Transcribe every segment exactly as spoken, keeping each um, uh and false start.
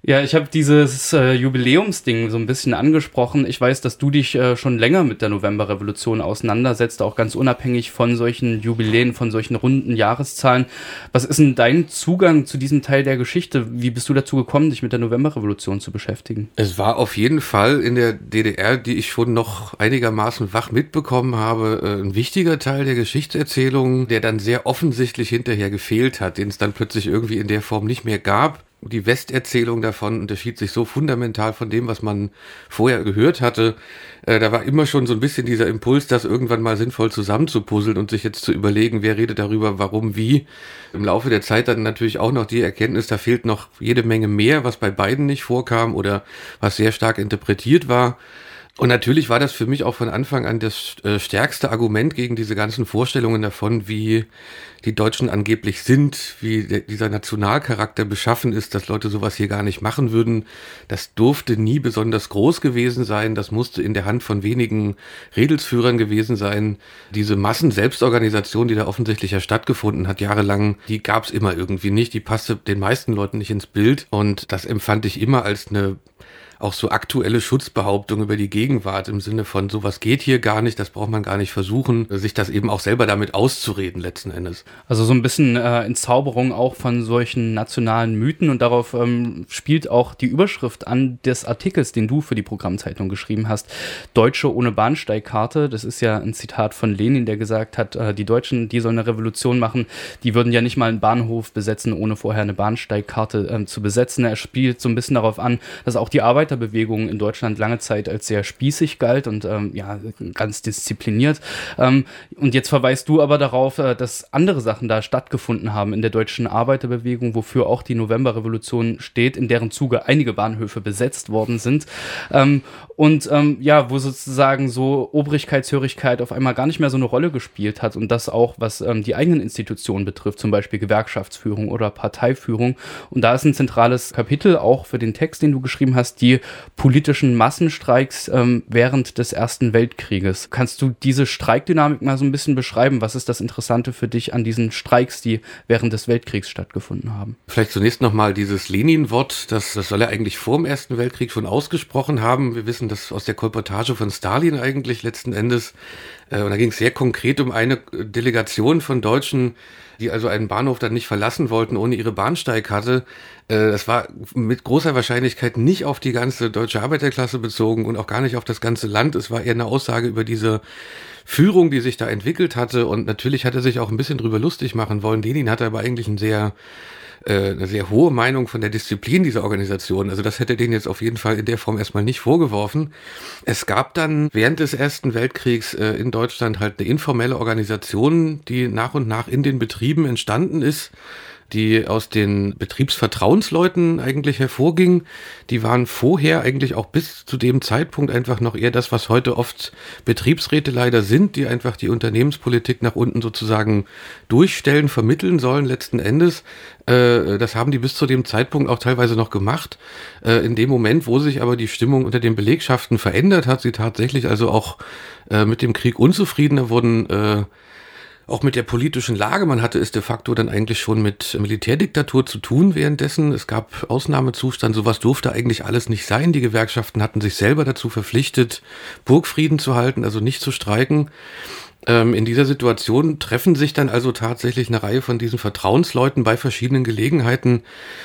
Ja, ich habe dieses äh, Jubiläumsding so ein bisschen angesprochen. Ich weiß, dass du dich äh, schon länger mit der Novemberrevolution auseinandersetzt, auch ganz unabhängig von solchen Jubiläen, von solchen runden Jahreszahlen. Was ist denn dein Zugang zu diesem Teil der Geschichte? Wie bist du dazu gekommen, dich mit der Novemberrevolution zu beschäftigen? Es war auf jeden Fall in der D D R, die ich schon noch einigermaßen wach mitbekommen habe, äh, ein wichtiger Teil der Geschichtserzählung, der dann sehr offensichtlich hinterher gefehlt hat, den es dann plötzlich irgendwie in der Form nicht mehr gab. Die Westerzählung davon unterschied sich so fundamental von dem, was man vorher gehört hatte. Äh, da war immer schon so ein bisschen dieser Impuls, das irgendwann mal sinnvoll zusammenzupuzzeln und sich jetzt zu überlegen, wer redet darüber, warum, wie. Im Laufe der Zeit dann natürlich auch noch die Erkenntnis, da fehlt noch jede Menge mehr, was bei beiden nicht vorkam oder was sehr stark interpretiert war. Und natürlich war das für mich auch von Anfang an das äh, stärkste Argument gegen diese ganzen Vorstellungen davon, wie die Deutschen angeblich sind, wie der, dieser Nationalcharakter beschaffen ist, dass Leute sowas hier gar nicht machen würden. Das durfte nie besonders groß gewesen sein. Das musste in der Hand von wenigen Redelsführern gewesen sein. Diese Massenselbstorganisation, die da offensichtlich ja stattgefunden hat, jahrelang, die gab es immer irgendwie nicht. Die passte den meisten Leuten nicht ins Bild. Und das empfand ich immer als eine auch so aktuelle Schutzbehauptung über die Gegenwart im Sinne von, sowas geht hier gar nicht, das braucht man gar nicht versuchen, sich das eben auch selber damit auszureden letzten Endes. Also so ein bisschen äh, Entzauberung auch von solchen nationalen Mythen, und darauf ähm, spielt auch die Überschrift an des Artikels, den du für die Programmzeitung geschrieben hast. Deutsche ohne Bahnsteigkarte, das ist ja ein Zitat von Lenin, der gesagt hat, äh, die Deutschen, die sollen eine Revolution machen, die würden ja nicht mal einen Bahnhof besetzen, ohne vorher eine Bahnsteigkarte äh, zu besetzen. Er spielt so ein bisschen darauf an, dass auch die Arbeit Bewegung in Deutschland lange Zeit als sehr spießig galt und ähm, ja, ganz diszipliniert. Ähm, und jetzt verweist du aber darauf, äh, dass andere Sachen da stattgefunden haben in der deutschen Arbeiterbewegung, wofür auch die Novemberrevolution steht, in deren Zuge einige Bahnhöfe besetzt worden sind. Ähm, und ähm, ja, wo sozusagen so Obrigkeitshörigkeit auf einmal gar nicht mehr so eine Rolle gespielt hat, und das auch, was ähm, die eigenen Institutionen betrifft, zum Beispiel Gewerkschaftsführung oder Parteiführung. Und da ist ein zentrales Kapitel auch für den Text, den du geschrieben hast, die politischen Massenstreiks ähm, während des Ersten Weltkrieges. Kannst du diese Streikdynamik mal so ein bisschen beschreiben? Was ist das Interessante für dich an diesen Streiks, die während des Weltkriegs stattgefunden haben? Vielleicht zunächst nochmal dieses Lenin-Wort, das, das soll er eigentlich vor dem Ersten Weltkrieg schon ausgesprochen haben. Wir wissen das aus der Kolportage von Stalin eigentlich letzten Endes. Äh, und da ging es sehr konkret um eine Delegation von Deutschen, die also einen Bahnhof dann nicht verlassen wollten ohne ihre Bahnsteigkarte. Das war mit großer Wahrscheinlichkeit nicht auf die ganze deutsche Arbeiterklasse bezogen und auch gar nicht auf das ganze Land. Es war eher eine Aussage über diese Führung, die sich da entwickelt hatte. Und natürlich hat er sich auch ein bisschen drüber lustig machen wollen. Lenin hatte aber eigentlich ein sehr äh, eine sehr hohe Meinung von der Disziplin dieser Organisation. Also das hätte denen jetzt auf jeden Fall in der Form erstmal nicht vorgeworfen. Es gab dann während des Ersten Weltkriegs äh, in Deutschland halt eine informelle Organisation, die nach und nach in den Betrieben entstanden ist, die aus den Betriebsvertrauensleuten eigentlich hervorging. Die waren vorher eigentlich auch bis zu dem Zeitpunkt einfach noch eher das, was heute oft Betriebsräte leider sind, die einfach die Unternehmenspolitik nach unten sozusagen durchstellen, vermitteln sollen letzten Endes. Äh, das haben die bis zu dem Zeitpunkt auch teilweise noch gemacht. Äh, in dem Moment, wo sich aber die Stimmung unter den Belegschaften verändert hat, sie tatsächlich also auch äh, mit dem Krieg unzufriedener wurden, äh, auch mit der politischen Lage. Man hatte es de facto dann eigentlich schon mit Militärdiktatur zu tun währenddessen. Es gab Ausnahmezustand, sowas durfte eigentlich alles nicht sein. Die Gewerkschaften hatten sich selber dazu verpflichtet, Burgfrieden zu halten, also nicht zu streiken. Ähm, in dieser Situation treffen sich dann also tatsächlich eine Reihe von diesen Vertrauensleuten bei verschiedenen Gelegenheiten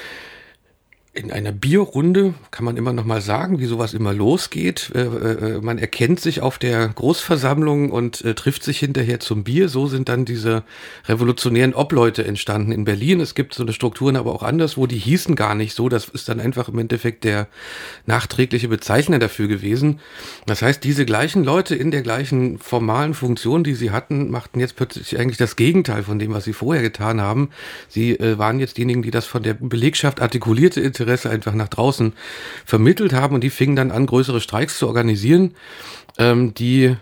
in einer Bierrunde, kann man immer noch mal sagen, wie sowas immer losgeht. Äh, äh, man erkennt sich auf der Großversammlung und äh, trifft sich hinterher zum Bier. So sind dann diese revolutionären Obleute entstanden in Berlin. Es gibt so eine Strukturen aber auch anderswo, die hießen gar nicht so. Das ist dann einfach im Endeffekt der nachträgliche Bezeichner dafür gewesen. Das heißt, diese gleichen Leute in der gleichen formalen Funktion, die sie hatten, machten jetzt plötzlich eigentlich das Gegenteil von dem, was sie vorher getan haben. Sie äh, waren jetzt diejenigen, die das von der Belegschaft artikulierte Interesse einfach nach draußen vermittelt haben, und die fingen dann an, größere Streiks zu organisieren, ähm, die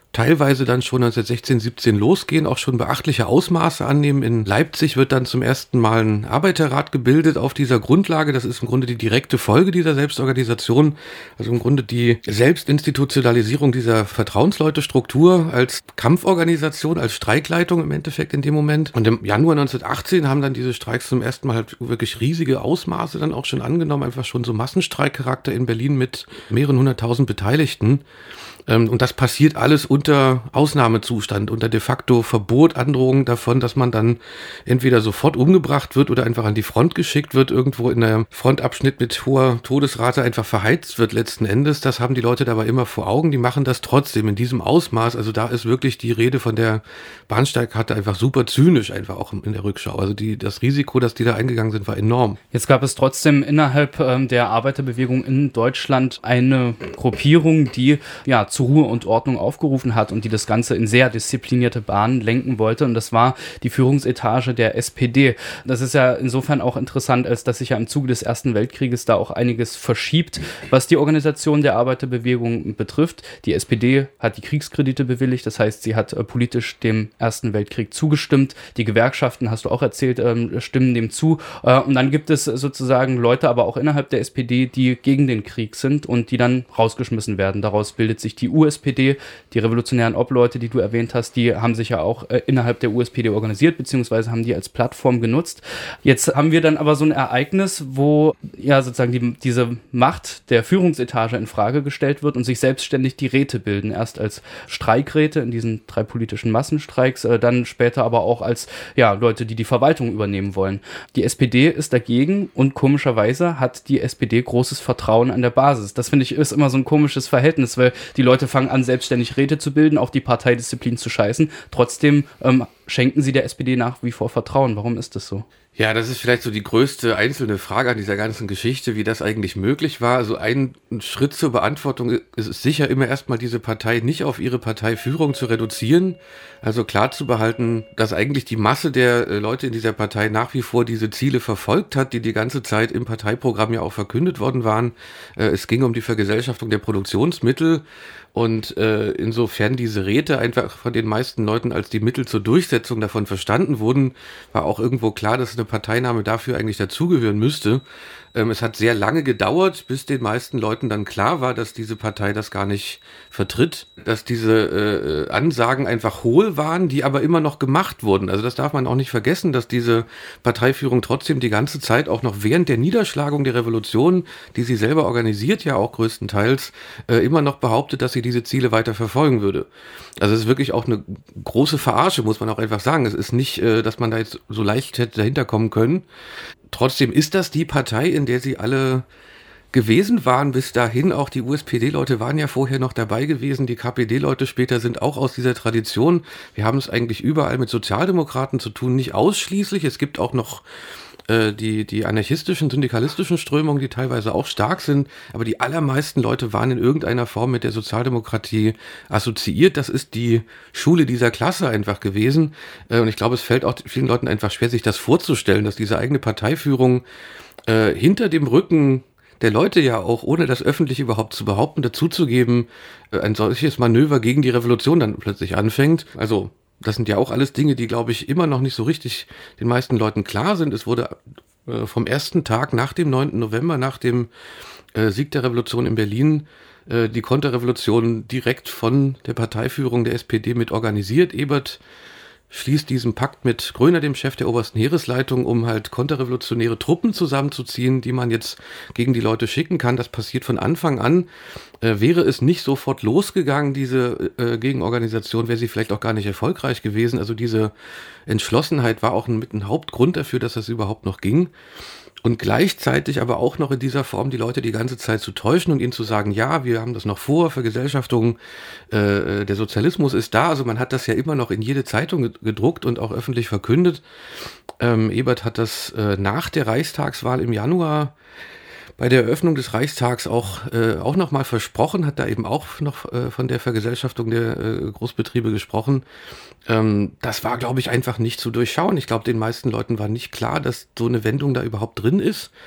teilweise dann schon neunzehnhundertsechzehn, siebzehn losgehen, auch schon beachtliche Ausmaße annehmen. In Leipzig wird dann zum ersten Mal ein Arbeiterrat gebildet auf dieser Grundlage. Das ist im Grunde die direkte Folge dieser Selbstorganisation, also im Grunde die Selbstinstitutionalisierung dieser Vertrauensleutestruktur als Kampforganisation, als Streikleitung im Endeffekt in dem Moment. Und im Januar neunzehnhundertachtzehn haben dann diese Streiks zum ersten Mal halt wirklich riesige Ausmaße dann auch schon angenommen, einfach schon so Massenstreikcharakter in Berlin mit mehreren hunderttausend Beteiligten. Und das passiert alles unter Ausnahmezustand, unter de facto Verbot, Androhung davon, dass man dann entweder sofort umgebracht wird oder einfach an die Front geschickt wird, irgendwo in einem Frontabschnitt mit hoher Todesrate einfach verheizt wird letzten Endes. Das haben die Leute dabei immer vor Augen. Die machen das trotzdem in diesem Ausmaß. Also da ist wirklich die Rede von der Bahnsteigkarte einfach super zynisch, einfach auch in der Rückschau. Also die, das Risiko, dass die da eingegangen sind, war enorm. Jetzt gab es trotzdem innerhalb ähm, der Arbeiterbewegung in Deutschland eine Gruppierung, die ja zu Ruhe und Ordnung aufgerufen hat und die das Ganze in sehr disziplinierte Bahnen lenken wollte. Und das war die Führungsetage der S P D. Das ist ja insofern auch interessant, als dass sich ja im Zuge des Ersten Weltkrieges da auch einiges verschiebt, was die Organisation der Arbeiterbewegung betrifft. Die S P D hat die Kriegskredite bewilligt, das heißt, sie hat äh, politisch dem Ersten Weltkrieg zugestimmt. Die Gewerkschaften, hast du auch erzählt, ähm, stimmen dem zu. Äh, und dann gibt es sozusagen Leute, aber auch innerhalb der S P D, die gegen den Krieg sind und die dann rausgeschmissen werden. Daraus bildet sich die U S P D, die revolutionären Obleute, die du erwähnt hast, die haben sich ja auch äh, innerhalb der U S P D organisiert, beziehungsweise haben die als Plattform genutzt. Jetzt haben wir dann aber so ein Ereignis, wo ja sozusagen die, diese Macht der Führungsetage in Frage gestellt wird und sich selbstständig die Räte bilden. Erst als Streikräte in diesen drei politischen Massenstreiks, äh, dann später aber auch als ja, Leute, die die Verwaltung übernehmen wollen. Die S P D ist dagegen und komischerweise hat die S P D großes Vertrauen an der Basis. Das finde ich ist immer so ein komisches Verhältnis, weil die Leute fangen an, selbstständig Räte zu bilden, auf die Parteidisziplin zu scheißen. Trotzdem ähm, schenken sie der S P D nach wie vor Vertrauen. Warum ist das so? Ja, das ist vielleicht so die größte einzelne Frage an dieser ganzen Geschichte, wie das eigentlich möglich war. Also ein Schritt zur Beantwortung ist sicher immer erstmal diese Partei nicht auf ihre Parteiführung zu reduzieren. Also klar zu behalten, dass eigentlich die Masse der Leute in dieser Partei nach wie vor diese Ziele verfolgt hat, die die ganze Zeit im Parteiprogramm ja auch verkündet worden waren. Es ging um die Vergesellschaftung der Produktionsmittel. Und äh, insofern diese Räte einfach von den meisten Leuten als die Mittel zur Durchsetzung davon verstanden wurden, war auch irgendwo klar, dass eine Parteinahme dafür eigentlich dazugehören müsste. Ähm, es hat sehr lange gedauert, bis den meisten Leuten dann klar war, dass diese Partei das gar nicht vertritt, dass diese äh, Ansagen einfach hohl waren, die aber immer noch gemacht wurden. Also das darf man auch nicht vergessen, dass diese Parteiführung trotzdem die ganze Zeit auch noch während der Niederschlagung der Revolution, die sie selber organisiert, ja auch größtenteils, äh, immer noch behauptet, dass sie diese Ziele weiter verfolgen würde. Also es ist wirklich auch eine große Verarsche, muss man auch einfach sagen. Es ist nicht, äh, dass man da jetzt so leicht hätte dahinter kommen können. Trotzdem ist das die Partei, in der sie alle gewesen waren bis dahin. Auch die U S P D-Leute waren ja vorher noch dabei gewesen. Die K P D-Leute später sind auch aus dieser Tradition. Wir haben es eigentlich überall mit Sozialdemokraten zu tun, nicht ausschließlich. Es gibt auch noch äh, die, die anarchistischen, syndikalistischen Strömungen, die teilweise auch stark sind. Aber die allermeisten Leute waren in irgendeiner Form mit der Sozialdemokratie assoziiert. Das ist die Schule dieser Klasse einfach gewesen. Äh, und ich glaube, es fällt auch vielen Leuten einfach schwer, sich das vorzustellen, dass diese eigene Parteiführung äh, hinter dem Rücken der Leute ja auch, ohne das öffentlich überhaupt zu behaupten, dazuzugeben, ein solches Manöver gegen die Revolution dann plötzlich anfängt. Also das sind ja auch alles Dinge, die, glaube ich, immer noch nicht so richtig den meisten Leuten klar sind. Es wurde äh, vom ersten Tag nach dem neunten November, nach dem äh, Sieg der Revolution in Berlin, äh, die Konterrevolution direkt von der Parteiführung der S P D mit organisiert. Ebert schließt diesen Pakt mit Groener, dem Chef der obersten Heeresleitung, um halt konterrevolutionäre Truppen zusammenzuziehen, die man jetzt gegen die Leute schicken kann. Das passiert von Anfang an. Äh, wäre es nicht sofort losgegangen, diese äh, Gegenorganisation, wäre sie vielleicht auch gar nicht erfolgreich gewesen. Also diese Entschlossenheit war auch ein, mit ein Hauptgrund dafür, dass das überhaupt noch ging. Und gleichzeitig aber auch noch in dieser Form die Leute die ganze Zeit zu täuschen und ihnen zu sagen, ja, wir haben das noch vor, Vergesellschaftung, äh, der Sozialismus ist da. Also man hat das ja immer noch in jede Zeitung gedruckt und auch öffentlich verkündet. Ähm, Ebert hat das äh, nach der Reichstagswahl im Januar bei der Eröffnung des Reichstags auch, äh, auch nochmal versprochen, hat da eben auch noch äh, von der Vergesellschaftung der äh, Großbetriebe gesprochen. Ähm, das war, glaube ich, einfach nicht zu durchschauen. Ich glaube, den meisten Leuten war nicht klar, dass so eine Wendung da überhaupt drin ist.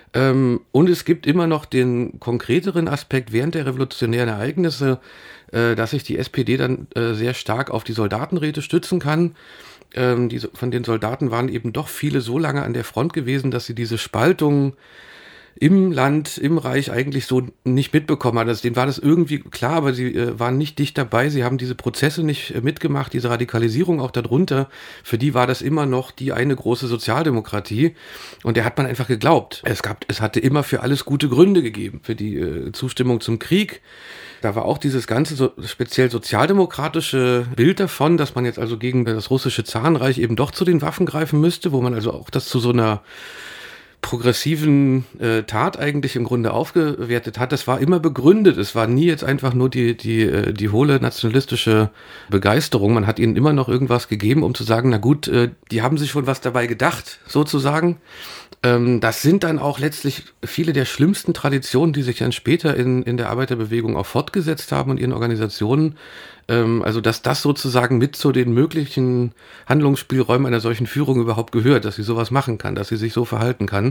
Ähm, und es gibt immer noch den konkreteren Aspekt während der revolutionären Ereignisse, äh, dass sich die S P D dann äh, sehr stark auf die Soldatenräte stützen kann. Ähm, die, von den Soldaten waren eben doch viele so lange an der Front gewesen, dass sie diese Spaltung im Land, im Reich eigentlich so nicht mitbekommen haben. Also denen war das irgendwie klar, aber sie äh, waren nicht dicht dabei. Sie haben diese Prozesse nicht äh, mitgemacht, diese Radikalisierung auch darunter. Für die war das immer noch die eine große Sozialdemokratie. Und der hat man einfach geglaubt. Es gab, es hatte immer für alles gute Gründe gegeben. Für die äh, Zustimmung zum Krieg. Da war auch dieses ganze so, speziell sozialdemokratische Bild davon, dass man jetzt also gegen das russische Zarenreich eben doch zu den Waffen greifen müsste, wo man also auch das zu so einer progressiven äh, Tat eigentlich im Grunde aufgewertet hat. Das war immer begründet. Es war nie jetzt einfach nur die, die, äh, die hohle nationalistische Begeisterung. Man hat ihnen immer noch irgendwas gegeben, um zu sagen, na gut, äh, die haben sich schon was dabei gedacht, sozusagen. Ähm, das sind dann auch letztlich viele der schlimmsten Traditionen, die sich dann später in, in der Arbeiterbewegung auch fortgesetzt haben und ihren Organisationen. Ähm, also, dass das sozusagen mit zu den möglichen Handlungsspielräumen einer solchen Führung überhaupt gehört, dass sie sowas machen kann, dass sie sich so verhalten kann.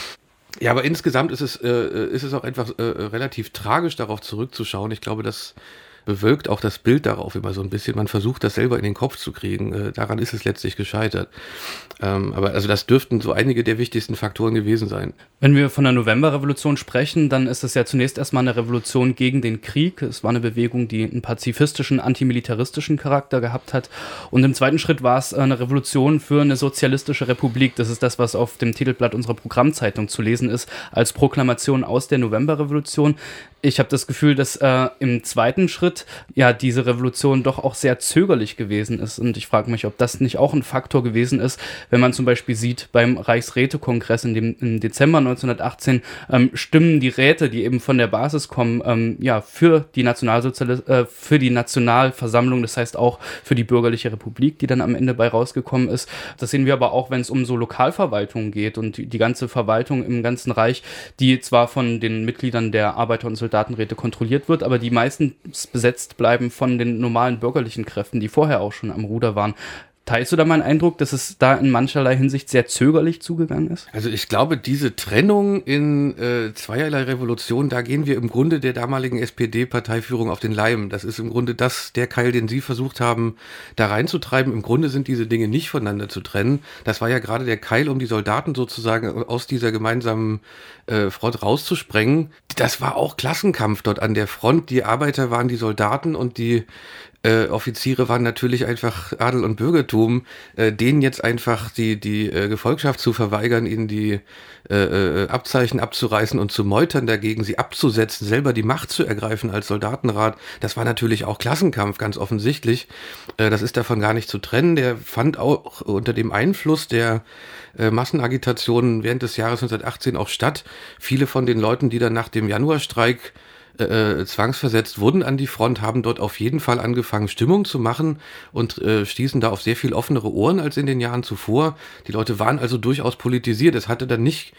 Ja, aber insgesamt ist es, äh, ist es auch einfach äh, relativ tragisch, darauf zurückzuschauen. Ich glaube, das bewölkt auch das Bild darauf immer so ein bisschen. Man versucht, das selber in den Kopf zu kriegen. Äh, daran ist es letztlich gescheitert. Ähm, aber also das dürften so einige der wichtigsten Faktoren gewesen sein. Wenn wir von der Novemberrevolution sprechen, dann ist es ja zunächst erstmal eine Revolution gegen den Krieg. Es war eine Bewegung, die einen pazifistischen, antimilitaristischen Charakter gehabt hat. Und im zweiten Schritt war es eine Revolution für eine sozialistische Republik. Das ist das, was auf dem Titelblatt unserer Programmzeitung zu lesen ist, als Proklamation aus der Novemberrevolution. Ich habe das Gefühl, dass äh, im zweiten Schritt ja diese Revolution doch auch sehr zögerlich gewesen ist. Und ich frage mich, ob das nicht auch ein Faktor gewesen ist, wenn man zum Beispiel sieht, beim Reichsrätekongress in dem, im Dezember neunzehnhundertachtzehn ähm, stimmen die Räte, die eben von der Basis kommen, ähm, ja, für die Nationalsozialis- äh, für die Nationalversammlung, das heißt auch für die bürgerliche Republik, die dann am Ende bei rausgekommen ist. Das sehen wir aber auch, wenn es um so Lokalverwaltungen geht und die, die ganze Verwaltung im ganzen Reich, die zwar von den Mitgliedern der Arbeiter- und Soldatenräte kontrolliert wird, aber die meistens besetzt bleiben von den normalen bürgerlichen Kräften, die vorher auch schon am Ruder waren. Teilst du da meinen Eindruck, dass es da in mancherlei Hinsicht sehr zögerlich zugegangen ist? Also ich glaube, diese Trennung in äh, zweierlei Revolution, da gehen wir im Grunde der damaligen S P D-Parteiführung auf den Leim. Das ist im Grunde das, der Keil, den sie versucht haben, da reinzutreiben. Im Grunde sind diese Dinge nicht voneinander zu trennen. Das war ja gerade der Keil, um die Soldaten sozusagen aus dieser gemeinsamen äh, Front rauszusprengen. Das war auch Klassenkampf dort an der Front. Die Arbeiter waren die Soldaten und die Äh, Offiziere waren natürlich einfach Adel und Bürgertum, äh, denen jetzt einfach die die äh, Gefolgschaft zu verweigern, ihnen die äh, äh, Abzeichen abzureißen und zu meutern dagegen, sie abzusetzen, selber die Macht zu ergreifen als Soldatenrat, das war natürlich auch Klassenkampf, ganz offensichtlich. Äh, das ist davon gar nicht zu trennen. Der fand auch unter dem Einfluss der äh, Massenagitationen während des Jahres neunzehnhundertachtzehn auch statt. Viele von den Leuten, die dann nach dem Januarstreik Äh, zwangsversetzt wurden an die Front, haben dort auf jeden Fall angefangen, Stimmung zu machen und äh, stießen da auf sehr viel offenere Ohren als in den Jahren zuvor. Die Leute waren also durchaus politisiert. Es hatte dann nicht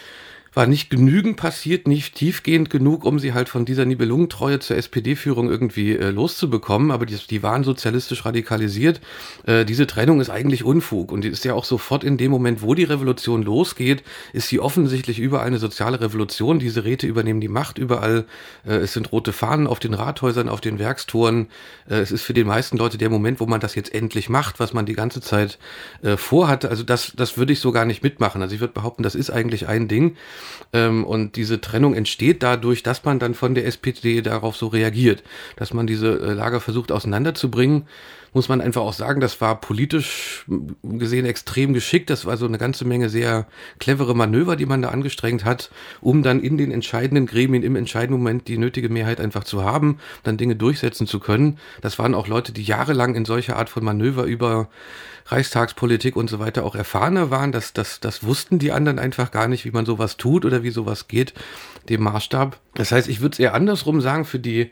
war nicht genügend passiert, nicht tiefgehend genug, um sie halt von dieser Nibelungentreue zur S P D-Führung irgendwie äh, loszubekommen, aber die, die waren sozialistisch radikalisiert. Äh, diese Trennung ist eigentlich Unfug und die ist ja auch sofort in dem Moment, wo die Revolution losgeht, ist sie offensichtlich überall eine soziale Revolution. Diese Räte übernehmen die Macht überall. Äh, es sind rote Fahnen auf den Rathäusern, auf den Werkstoren. Äh, es ist für die meisten Leute der Moment, wo man das jetzt endlich macht, was man die ganze Zeit äh, vorhatte. Also das, das würde ich so gar nicht mitmachen. Also ich würde behaupten, das ist eigentlich ein Ding. Ähm, und diese Trennung entsteht dadurch, dass man dann von der S P D darauf so reagiert, dass man diese äh, Lager versucht auseinanderzubringen. Muss man einfach auch sagen, das war politisch gesehen extrem geschickt. Das war so eine ganze Menge sehr clevere Manöver, die man da angestrengt hat, um dann in den entscheidenden Gremien im entscheidenden Moment die nötige Mehrheit einfach zu haben, dann Dinge durchsetzen zu können. Das waren auch Leute, die jahrelang in solcher Art von Manöver über Reichstagspolitik und so weiter auch erfahrener waren. Das, das, das wussten die anderen einfach gar nicht, wie man sowas tut oder wie sowas geht, dem Maßstab. Das heißt, ich würde es eher andersrum sagen, für die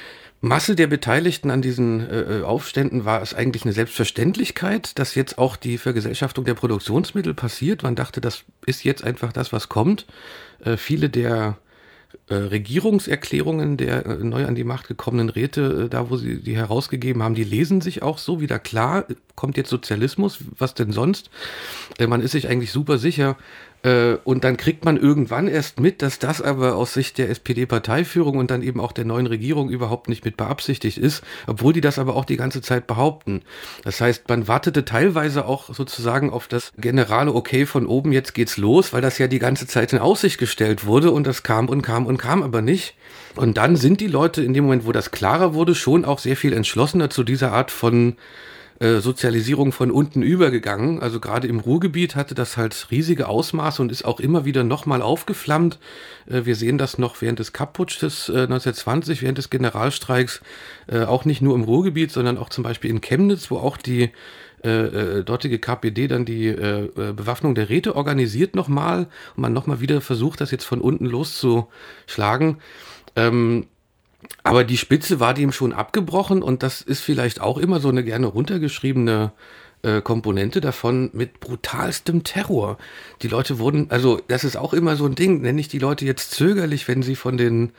Masse der Beteiligten an diesen äh, Aufständen war es eigentlich eine Selbstverständlichkeit, dass jetzt auch die Vergesellschaftung der Produktionsmittel passiert. Man dachte, das ist jetzt einfach das, was kommt. Äh, viele der äh, Regierungserklärungen der äh, neu an die Macht gekommenen Räte, äh, da wo sie die herausgegeben haben, die lesen sich auch so wieder klar. Kommt jetzt Sozialismus, was denn sonst? Äh, man ist sich eigentlich super sicher, Und dann kriegt man irgendwann erst mit, dass das aber aus Sicht der S P D-Parteiführung und dann eben auch der neuen Regierung überhaupt nicht mit beabsichtigt ist, obwohl die das aber auch die ganze Zeit behaupten. Das heißt, man wartete teilweise auch sozusagen auf das generale Okay von oben, jetzt geht's los, weil das ja die ganze Zeit in Aussicht gestellt wurde und das kam und kam und kam aber nicht. Und dann sind die Leute in dem Moment, wo das klarer wurde, schon auch sehr viel entschlossener zu dieser Art von Sozialisierung von unten übergegangen. Also gerade im Ruhrgebiet hatte das halt riesige Ausmaße und ist auch immer wieder nochmal aufgeflammt. Wir sehen das noch während des Kapp-Putsches neunzehnhundertzwanzig, während des Generalstreiks, auch nicht nur im Ruhrgebiet, sondern auch zum Beispiel in Chemnitz, wo auch die äh, dortige K P D dann die äh, Bewaffnung der Räte organisiert nochmal und man nochmal wieder versucht, das jetzt von unten loszuschlagen. Ähm, Aber die Spitze war dem schon abgebrochen und das ist vielleicht auch immer so eine gerne runtergeschriebene äh, Komponente davon mit brutalstem Terror. Die Leute wurden, also das ist auch immer so ein Ding, nenne ich die Leute jetzt zögerlich, wenn sie von den,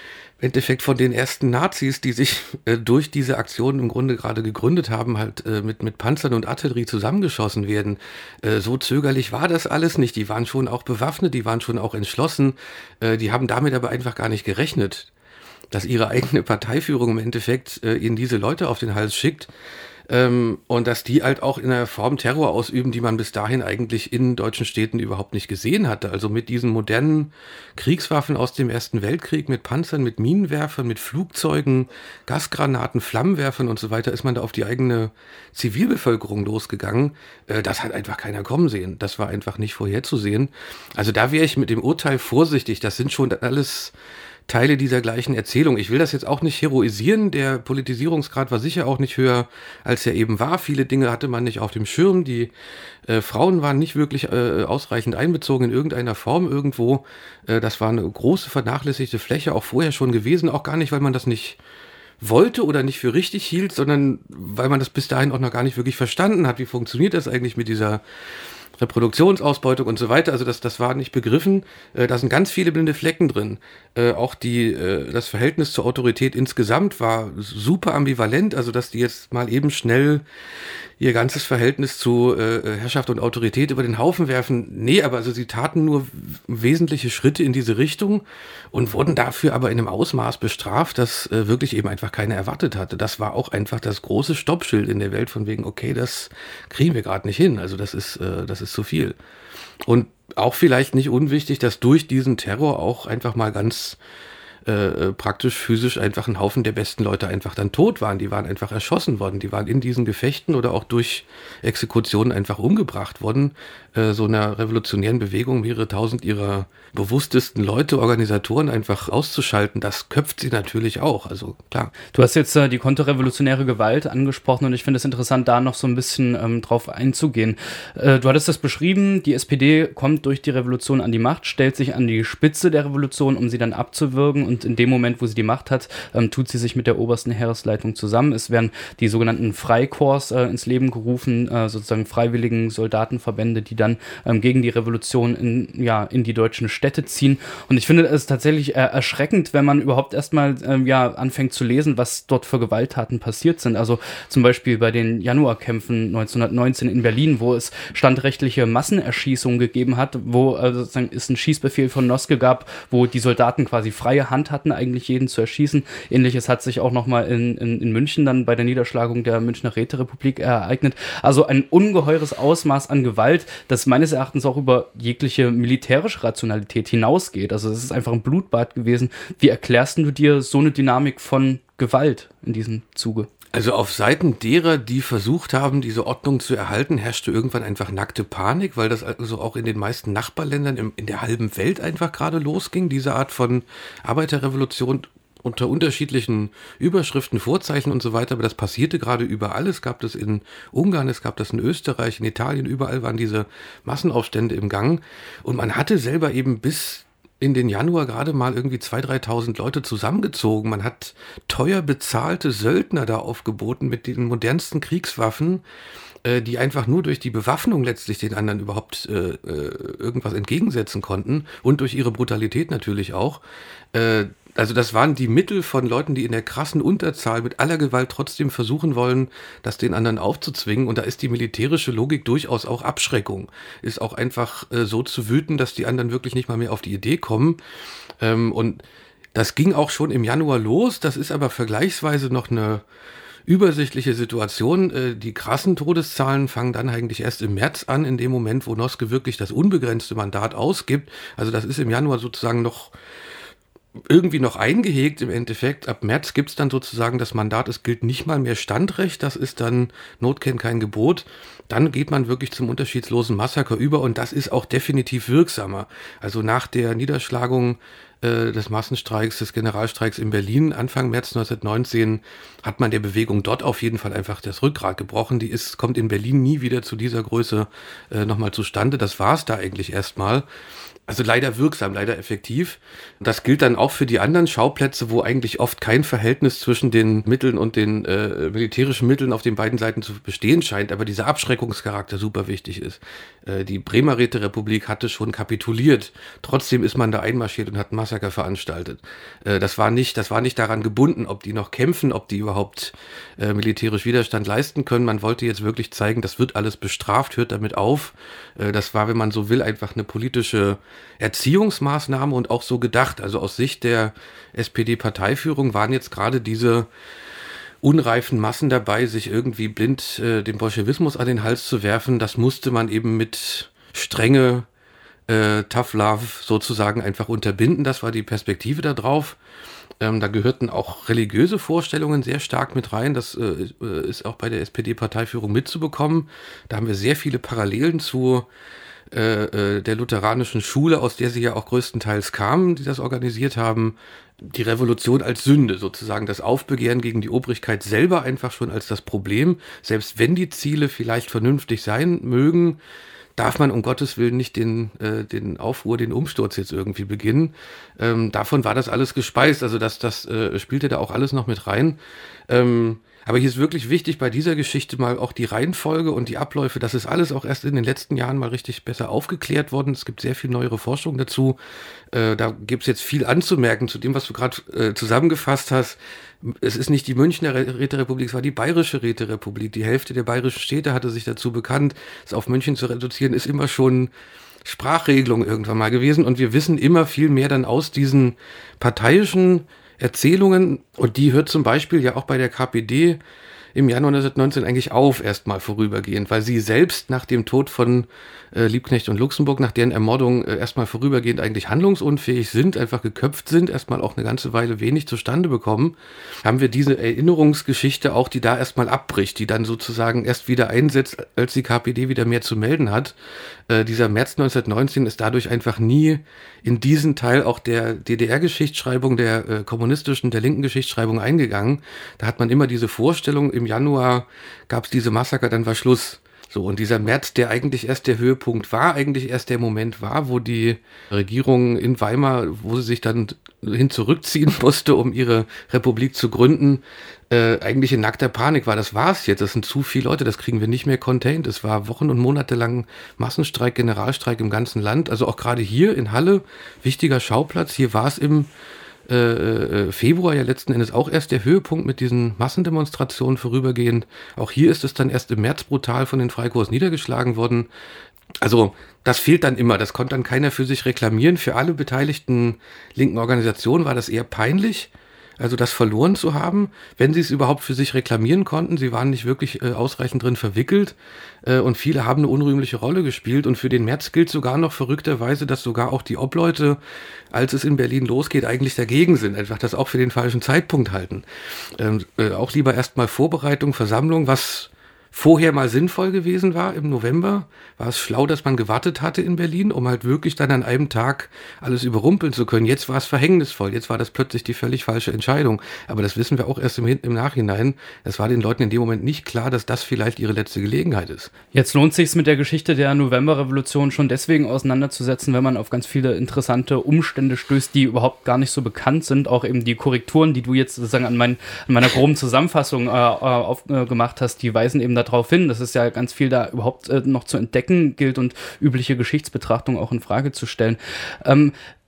im Endeffekt von den ersten Nazis, die sich äh, durch diese Aktion im Grunde gerade gegründet haben, halt äh, mit, mit Panzern und Artillerie zusammengeschossen werden. Äh, so zögerlich war das alles nicht. Die waren schon auch bewaffnet, die waren schon auch entschlossen, äh, die haben damit aber einfach gar nicht gerechnet, dass ihre eigene Parteiführung im Endeffekt äh, ihnen diese Leute auf den Hals schickt ähm, und dass die halt auch in einer Form Terror ausüben, die man bis dahin eigentlich in deutschen Städten überhaupt nicht gesehen hatte. Also mit diesen modernen Kriegswaffen aus dem Ersten Weltkrieg, mit Panzern, mit Minenwerfern, mit Flugzeugen, Gasgranaten, Flammenwerfern und so weiter, ist man da auf die eigene Zivilbevölkerung losgegangen. Äh, das hat einfach keiner kommen sehen. Das war einfach nicht vorherzusehen. Also da wäre ich mit dem Urteil vorsichtig. Das sind schon alles Teile dieser gleichen Erzählung. Ich will das jetzt auch nicht heroisieren. Der Politisierungsgrad war sicher auch nicht höher, als er eben war. Viele Dinge hatte man nicht auf dem Schirm. Die äh, Frauen waren nicht wirklich äh, ausreichend einbezogen in irgendeiner Form irgendwo. Äh, das war eine große vernachlässigte Fläche, auch vorher schon gewesen. Auch gar nicht, weil man das nicht wollte oder nicht für richtig hielt, sondern weil man das bis dahin auch noch gar nicht wirklich verstanden hat. Wie funktioniert das eigentlich mit dieser Reproduktionsausbeutung und so weiter, also das, das war nicht begriffen. Äh, da sind ganz viele blinde Flecken drin. Äh, auch die, äh, das Verhältnis zur Autorität insgesamt war super ambivalent, also dass die jetzt mal eben schnell ihr ganzes Verhältnis zu äh, Herrschaft und Autorität über den Haufen werfen. Nee, aber also sie taten nur wesentliche Schritte in diese Richtung und wurden dafür aber in einem Ausmaß bestraft, das äh, wirklich eben einfach keiner erwartet hatte. Das war auch einfach das große Stoppschild in der Welt von wegen, okay, das kriegen wir gerade nicht hin. Also das ist, äh, das ist zu viel. Und auch vielleicht nicht unwichtig, dass durch diesen Terror auch einfach mal ganz Äh, praktisch physisch einfach ein Haufen der besten Leute einfach dann tot waren. Die waren einfach erschossen worden. Die waren in diesen Gefechten oder auch durch Exekutionen einfach umgebracht worden. Äh, so einer revolutionären Bewegung mehrere tausend ihrer bewusstesten Leute, Organisatoren einfach auszuschalten, das köpft sie natürlich auch. Also klar. Du hast jetzt äh, die konterrevolutionäre Gewalt angesprochen und ich finde es interessant, da noch so ein bisschen ähm, drauf einzugehen. Äh, du hattest das beschrieben, die S P D kommt durch die Revolution an die Macht, stellt sich an die Spitze der Revolution, um sie dann abzuwürgen, und in dem Moment, wo sie die Macht hat, ähm, tut sie sich mit der obersten Heeresleitung zusammen. Es werden die sogenannten Freikorps äh, ins Leben gerufen, äh, sozusagen freiwilligen Soldatenverbände, die dann ähm, gegen die Revolution in, ja, in die deutschen Städte ziehen. Und ich finde es tatsächlich äh, erschreckend, wenn man überhaupt erstmal äh, ja, anfängt zu lesen, was dort für Gewalttaten passiert sind. Also zum Beispiel bei den Januarkämpfen neunzehnhundertneunzehn in Berlin, wo es standrechtliche Massenerschießungen gegeben hat, wo äh, sozusagen es einen Schießbefehl von Noske gab, wo die Soldaten quasi freie Hand hatten, eigentlich jeden zu erschießen. Ähnliches hat sich auch nochmal in, in, in München dann bei der Niederschlagung der Münchner Räterepublik ereignet. Also ein ungeheures Ausmaß an Gewalt, das meines Erachtens auch über jegliche militärische Rationalität hinausgeht. Also es ist einfach ein Blutbad gewesen. Wie erklärst du dir so eine Dynamik von Gewalt in diesem Zuge? Also auf Seiten derer, die versucht haben, diese Ordnung zu erhalten, herrschte irgendwann einfach nackte Panik, weil das also auch in den meisten Nachbarländern im, in der halben Welt einfach gerade losging, diese Art von Arbeiterrevolution unter unterschiedlichen Überschriften, Vorzeichen und so weiter, aber das passierte gerade überall. Es gab das in Ungarn, es gab das in Österreich, in Italien, überall waren diese Massenaufstände im Gang und man hatte selber eben bis in den Januar gerade mal irgendwie zweitausend, dreitausend Leute zusammengezogen. Man hat teuer bezahlte Söldner da aufgeboten mit den modernsten Kriegswaffen, äh, die einfach nur durch die Bewaffnung letztlich den anderen überhaupt äh, irgendwas entgegensetzen konnten und durch ihre Brutalität natürlich auch. Äh, Also das waren die Mittel von Leuten, die in der krassen Unterzahl mit aller Gewalt trotzdem versuchen wollen, das den anderen aufzuzwingen. Und da ist die militärische Logik durchaus auch Abschreckung. Ist auch einfach äh, so zu wüten, dass die anderen wirklich nicht mal mehr auf die Idee kommen. Ähm, und das ging auch schon im Januar los. Das ist aber vergleichsweise noch eine übersichtliche Situation. Äh, die krassen Todeszahlen fangen dann eigentlich erst im März an, in dem Moment, wo Noske wirklich das unbegrenzte Mandat ausgibt. Also das ist im Januar sozusagen noch irgendwie noch eingehegt im Endeffekt. Ab März gibt es dann sozusagen das Mandat, es gilt nicht mal mehr Standrecht, das ist dann Not kennt kein Gebot. Dann geht man wirklich zum unterschiedslosen Massaker über und das ist auch definitiv wirksamer. Also nach der Niederschlagung äh, des Massenstreiks, des Generalstreiks in Berlin Anfang März neunzehnhundertneunzehn hat man der Bewegung dort auf jeden Fall einfach das Rückgrat gebrochen. Die ist, kommt in Berlin nie wieder zu dieser Größe äh, nochmal zustande. Das war es da eigentlich erstmal. Also leider wirksam, leider effektiv. Das gilt dann auch für die anderen Schauplätze, wo eigentlich oft kein Verhältnis zwischen den Mitteln und den äh, militärischen Mitteln auf den beiden Seiten zu bestehen scheint, aber dieser Abschreckungscharakter super wichtig ist. Äh, die Bremer Räterepublik hatte schon kapituliert. Trotzdem ist man da einmarschiert und hat ein Massaker veranstaltet. Äh, das war nicht, das war nicht daran gebunden, ob die noch kämpfen, ob die überhaupt äh, militärisch Widerstand leisten können. Man wollte jetzt wirklich zeigen, das wird alles bestraft, hört damit auf. Äh, das war, wenn man so will, einfach eine politische Erziehungsmaßnahme und auch so gedacht. Also aus Sicht der S P D-Parteiführung waren jetzt gerade diese unreifen Massen dabei, sich irgendwie blind äh, dem Bolschewismus an den Hals zu werfen. Das musste man eben mit Strenge, äh, Tough Love sozusagen einfach unterbinden. Das war die Perspektive da drauf. Ähm, da gehörten auch religiöse Vorstellungen sehr stark mit rein. Das äh, ist auch bei der S P D-Parteiführung mitzubekommen. Da haben wir sehr viele Parallelen zu Äh, der lutheranischen Schule, aus der sie ja auch größtenteils kamen, die das organisiert haben, die Revolution als Sünde sozusagen, das Aufbegehren gegen die Obrigkeit selber einfach schon als das Problem. Selbst wenn die Ziele vielleicht vernünftig sein mögen, darf man um Gottes Willen nicht den, äh, den Aufruhr, den Umsturz jetzt irgendwie beginnen. Ähm, davon war das alles gespeist, also das, das äh, spielte da auch alles noch mit rein. Ähm, Aber hier ist wirklich wichtig bei dieser Geschichte mal auch die Reihenfolge und die Abläufe. Das ist alles auch erst in den letzten Jahren mal richtig besser aufgeklärt worden. Es gibt sehr viel neuere Forschung dazu. Äh, da gibt es jetzt viel anzumerken zu dem, was du gerade äh, zusammengefasst hast. Es ist nicht die Münchner Räterepublik, es war die Bayerische Räterepublik. Die Hälfte der bayerischen Städte hatte sich dazu bekannt, es auf München zu reduzieren, ist immer schon Sprachregelung irgendwann mal gewesen. Und wir wissen immer viel mehr dann aus diesen parteiischen Erzählungen, und die hört zum Beispiel ja auch bei der K P D im Januar neunzehnhundertneunzehn eigentlich auf, erstmal vorübergehend, weil sie selbst nach dem Tod von äh, Liebknecht und Luxemburg, nach deren Ermordung äh, erstmal vorübergehend eigentlich handlungsunfähig sind, einfach geköpft sind, erstmal auch eine ganze Weile wenig zustande bekommen, haben wir diese Erinnerungsgeschichte auch, die da erstmal abbricht, die dann sozusagen erst wieder einsetzt, als die K P D wieder mehr zu melden hat. Äh, dieser März neunzehnhundertneunzehn ist dadurch einfach nie in diesen Teil auch der D D R-Geschichtsschreibung, der äh, kommunistischen, der linken Geschichtsschreibung eingegangen. Da hat man immer diese Vorstellung, im Januar gab es diese Massaker, dann war Schluss. So, und dieser März, der eigentlich erst der Höhepunkt war, eigentlich erst der Moment war, wo die Regierung in Weimar, wo sie sich dann hin zurückziehen musste, um ihre Republik zu gründen, äh, eigentlich in nackter Panik war. Das war's jetzt, das sind zu viele Leute, das kriegen wir nicht mehr contained. Es war Wochen und Monate lang Massenstreik, Generalstreik im ganzen Land, also auch gerade hier in Halle, wichtiger Schauplatz. Hier war es im Äh, Februar ja letzten Endes auch erst der Höhepunkt mit diesen Massendemonstrationen vorübergehend. Auch hier ist es dann erst im März brutal von den Freikorps niedergeschlagen worden. Also das fehlt dann immer, das konnte dann keiner für sich reklamieren. Für alle beteiligten linken Organisationen war das eher peinlich, also das verloren zu haben, wenn sie es überhaupt für sich reklamieren konnten. Sie waren nicht wirklich äh, ausreichend drin verwickelt äh, und viele haben eine unrühmliche Rolle gespielt. Und für den März gilt sogar noch verrückterweise, dass sogar auch die Obleute, als es in Berlin losgeht, eigentlich dagegen sind. Einfach das auch für den falschen Zeitpunkt halten. Ähm, äh, auch lieber erstmal Vorbereitung, Versammlung, was vorher mal sinnvoll gewesen war. Im November war es schlau, dass man gewartet hatte in Berlin, um halt wirklich dann an einem Tag alles überrumpeln zu können. Jetzt war es verhängnisvoll, jetzt war das plötzlich die völlig falsche Entscheidung. Aber das wissen wir auch erst im, im Nachhinein. Das war den Leuten in dem Moment nicht klar, dass das vielleicht ihre letzte Gelegenheit ist. Jetzt lohnt sich es mit der Geschichte der Novemberrevolution schon deswegen auseinanderzusetzen, wenn man auf ganz viele interessante Umstände stößt, die überhaupt gar nicht so bekannt sind. Auch eben die Korrekturen, die du jetzt sozusagen an, mein, an meiner groben Zusammenfassung äh, auf, äh, gemacht hast, die weisen eben darauf hin, dass es ja ganz viel da überhaupt äh, noch zu entdecken gilt und übliche Geschichtsbetrachtung auch in Frage zu stellen. Ähm,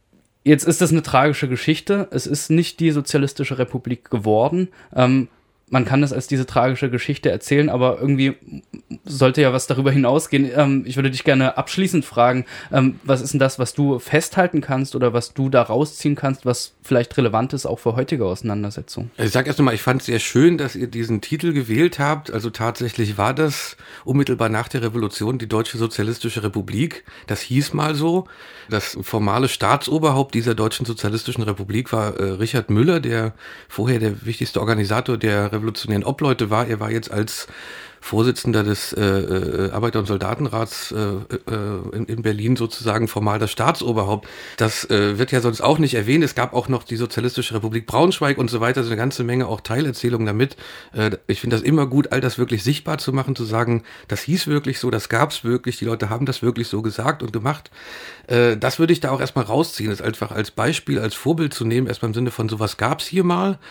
Jetzt ist das eine tragische Geschichte. Es ist nicht die Sozialistische Republik geworden. Ähm, man kann das als diese tragische Geschichte erzählen, aber irgendwie sollte ja was darüber hinausgehen. Ähm, ich würde dich gerne abschließend fragen, ähm, was ist denn das, was du festhalten kannst oder was du da rausziehen kannst, was vielleicht relevant ist auch für heutige Auseinandersetzungen? Ich sag erst einmal, ich fand es sehr schön, dass ihr diesen Titel gewählt habt. Also tatsächlich war das unmittelbar nach der Revolution die Deutsche Sozialistische Republik. Das hieß mal so. Das formale Staatsoberhaupt dieser Deutschen Sozialistischen Republik war äh, Richard Müller, der vorher der wichtigste Organisator der revolutionären Obleute war. Er war jetzt als Vorsitzender des äh, äh, Arbeiter- und Soldatenrats äh, äh, in, in Berlin sozusagen formal das Staatsoberhaupt. Das äh, wird ja sonst auch nicht erwähnt. Es gab auch noch die Sozialistische Republik Braunschweig und so weiter, so eine ganze Menge auch Teilerzählungen damit. Äh, ich finde das immer gut, all das wirklich sichtbar zu machen, zu sagen, das hieß wirklich so, das gab's wirklich, die Leute haben das wirklich so gesagt und gemacht. Äh, das würde ich da auch erstmal rausziehen, das einfach als Beispiel, als Vorbild zu nehmen, erstmal im Sinne von sowas gab's hier mal.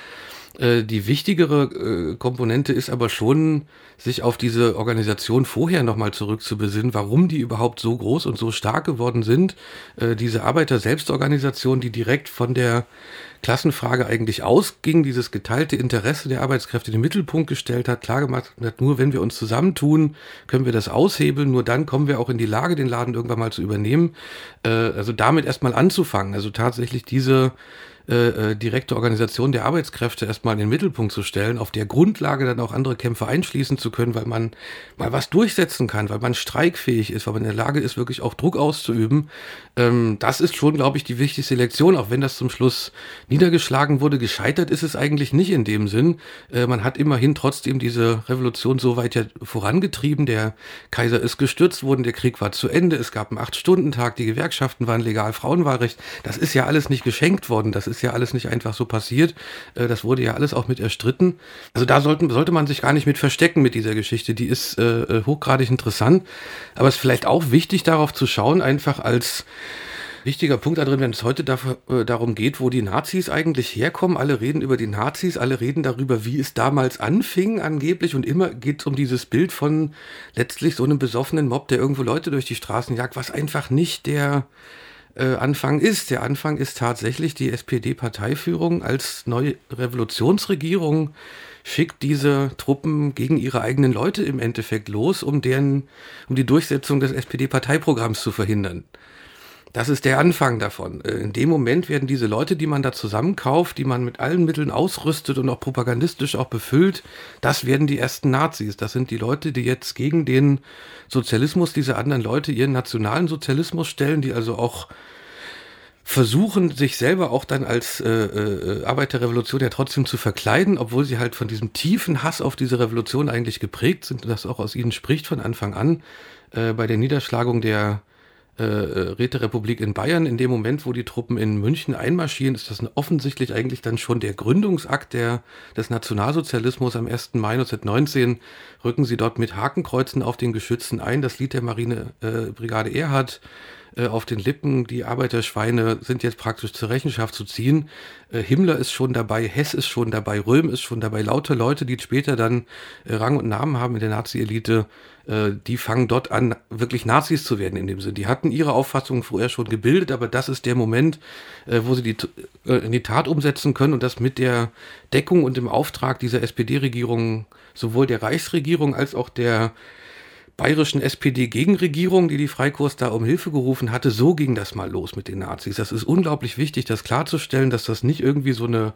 Die wichtigere äh, Komponente ist aber schon, sich auf diese Organisation vorher nochmal zurückzubesinnen, warum die überhaupt so groß und so stark geworden sind. Äh, diese Arbeiter-Selbstorganisation, die direkt von der Klassenfrage eigentlich ausging, dieses geteilte Interesse der Arbeitskräfte in den Mittelpunkt gestellt hat, klar gemacht hat, nur wenn wir uns zusammentun, können wir das aushebeln, nur dann kommen wir auch in die Lage, den Laden irgendwann mal zu übernehmen. Äh, also damit erstmal anzufangen, also tatsächlich diese Äh, direkte Organisation der Arbeitskräfte erstmal in den Mittelpunkt zu stellen, auf der Grundlage dann auch andere Kämpfe einschließen zu können, weil man mal was durchsetzen kann, weil man streikfähig ist, weil man in der Lage ist, wirklich auch Druck auszuüben. Ähm, das ist schon, glaube ich, die wichtigste Lektion, auch wenn das zum Schluss niedergeschlagen wurde. Gescheitert ist es eigentlich nicht in dem Sinn. Äh, man hat immerhin trotzdem diese Revolution so weit ja vorangetrieben. Der Kaiser ist gestürzt worden, der Krieg war zu Ende, es gab einen Acht-Stunden-Tag, die Gewerkschaften waren legal, Frauenwahlrecht. Das ist ja alles nicht geschenkt worden, das ist ja alles nicht einfach so passiert. Das wurde ja alles auch mit erstritten. Also da sollten, sollte man sich gar nicht mit verstecken mit dieser Geschichte. Die ist äh, hochgradig interessant. Aber es ist vielleicht auch wichtig, darauf zu schauen, einfach als wichtiger Punkt da drin, wenn es heute dafür, äh, darum geht, wo die Nazis eigentlich herkommen. Alle reden über die Nazis, alle reden darüber, wie es damals anfing angeblich. Und immer geht es um dieses Bild von letztlich so einem besoffenen Mob, der irgendwo Leute durch die Straßen jagt, was einfach nicht der Anfang ist. Der Anfang ist tatsächlich die S P D-Parteiführung als neue Revolutionsregierung schickt diese Truppen gegen ihre eigenen Leute im Endeffekt los, um deren, um die Durchsetzung des S P D-Parteiprogramms zu verhindern. Das ist der Anfang davon. In dem Moment werden diese Leute, die man da zusammenkauft, die man mit allen Mitteln ausrüstet und auch propagandistisch auch befüllt, das werden die ersten Nazis. Das sind die Leute, die jetzt gegen den Sozialismus dieser anderen Leute ihren nationalen Sozialismus stellen, die also auch versuchen, sich selber auch dann als äh, äh, Arbeiterrevolution ja trotzdem zu verkleiden, obwohl sie halt von diesem tiefen Hass auf diese Revolution eigentlich geprägt sind und das auch aus ihnen spricht von Anfang an. Äh, bei der Niederschlagung der äh, Räterepublik in Bayern, in dem Moment, wo die Truppen in München einmarschieren, ist das offensichtlich eigentlich dann schon der Gründungsakt der, des Nationalsozialismus. Am ersten Mai neunzehnhundertneunzehn rücken sie dort mit Hakenkreuzen auf den Geschützen ein. Das Lied der Marinebrigade äh, Erhard auf den Lippen, die Arbeiterschweine sind jetzt praktisch zur Rechenschaft zu ziehen. Äh, Himmler ist schon dabei, Hess ist schon dabei, Röhm ist schon dabei, lauter Leute, die später dann äh, Rang und Namen haben in der Nazi-Elite, äh, die fangen dort an, wirklich Nazis zu werden in dem Sinn. Die hatten ihre Auffassung vorher schon gebildet, aber das ist der Moment, äh, wo sie die äh, in die Tat umsetzen können und das mit der Deckung und dem Auftrag dieser S P D-Regierung, sowohl der Reichsregierung als auch der bayerischen S P D-Gegenregierung, die die Freikorps da um Hilfe gerufen hatte, so ging das mal los mit den Nazis. Das ist unglaublich wichtig, das klarzustellen, dass das nicht irgendwie so eine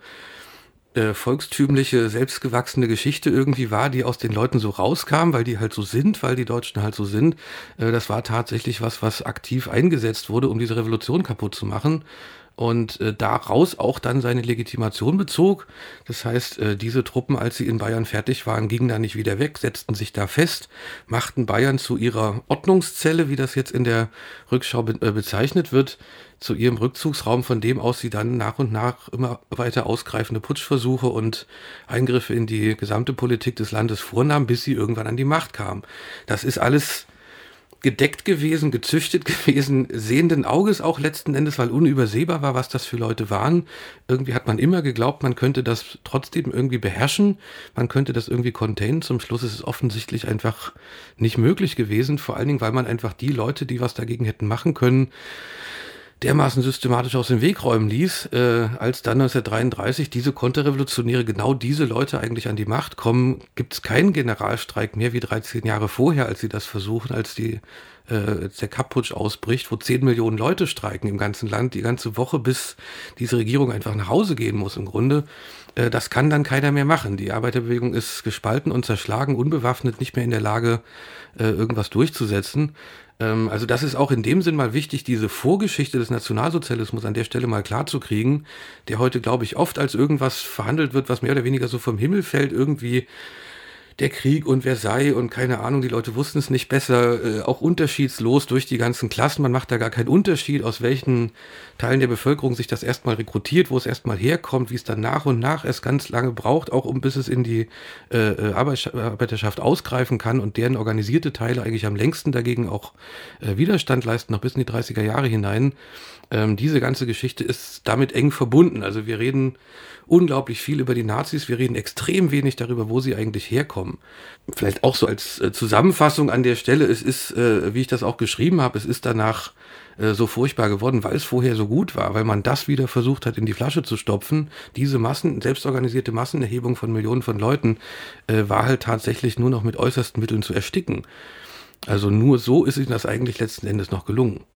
äh, volkstümliche, selbstgewachsene Geschichte irgendwie war, die aus den Leuten so rauskam, weil die halt so sind, weil die Deutschen halt so sind. Äh, das war tatsächlich was, was aktiv eingesetzt wurde, um diese Revolution kaputt zu machen. Und äh, daraus auch dann seine Legitimation bezog. Das heißt, äh, diese Truppen, als sie in Bayern fertig waren, gingen da nicht wieder weg, setzten sich da fest, machten Bayern zu ihrer Ordnungszelle, wie das jetzt in der Rückschau be- äh, bezeichnet wird, zu ihrem Rückzugsraum, von dem aus sie dann nach und nach immer weiter ausgreifende Putschversuche und Eingriffe in die gesamte Politik des Landes vornahmen, bis sie irgendwann an die Macht kamen. Das ist alles gedeckt gewesen, gezüchtet gewesen, sehenden Auges auch letzten Endes, weil unübersehbar war, was das für Leute waren. Irgendwie hat man immer geglaubt, man könnte das trotzdem irgendwie beherrschen, man könnte das irgendwie containen. Zum Schluss ist es offensichtlich einfach nicht möglich gewesen, vor allen Dingen, weil man einfach die Leute, die was dagegen hätten machen können, dermaßen systematisch aus dem Weg räumen ließ, äh, als dann neunzehnhundertdreiunddreißig diese Konterrevolutionäre, genau diese Leute eigentlich an die Macht kommen, gibt es keinen Generalstreik mehr wie dreizehn Jahre vorher, als sie das versuchen, als die äh, als der Kapp-Putsch ausbricht, wo zehn Millionen Leute streiken im ganzen Land, die ganze Woche, bis diese Regierung einfach nach Hause gehen muss im Grunde. Äh, das kann dann keiner mehr machen. Die Arbeiterbewegung ist gespalten und zerschlagen, unbewaffnet, nicht mehr in der Lage, äh, irgendwas durchzusetzen. Also das ist auch in dem Sinn mal wichtig, diese Vorgeschichte des Nationalsozialismus an der Stelle mal klarzukriegen, der heute, glaube ich, oft als irgendwas verhandelt wird, was mehr oder weniger so vom Himmel fällt, irgendwie der Krieg und Versailles und keine Ahnung, die Leute wussten es nicht besser, äh, auch unterschiedslos durch die ganzen Klassen. Man macht da gar keinen Unterschied, aus welchen Teilen der Bevölkerung sich das erstmal rekrutiert, wo es erstmal herkommt, wie es dann nach und nach erst ganz lange braucht, auch um bis es in die äh, Arbeiterschaft ausgreifen kann und deren organisierte Teile eigentlich am längsten dagegen auch äh, Widerstand leisten, noch bis in die dreißiger Jahre hinein. Ähm, diese ganze Geschichte ist damit eng verbunden. Also wir reden unglaublich viel über die Nazis, wir reden extrem wenig darüber, wo sie eigentlich herkommen. Vielleicht auch so als äh, Zusammenfassung an der Stelle, es ist, äh, wie ich das auch geschrieben habe, es ist danach äh, so furchtbar geworden, weil es vorher so gut war, weil man das wieder versucht hat, in die Flasche zu stopfen. Diese Massen, selbstorganisierte Massenerhebung von Millionen von Leuten, äh, war halt tatsächlich nur noch mit äußersten Mitteln zu ersticken. Also nur so ist ihnen das eigentlich letzten Endes noch gelungen.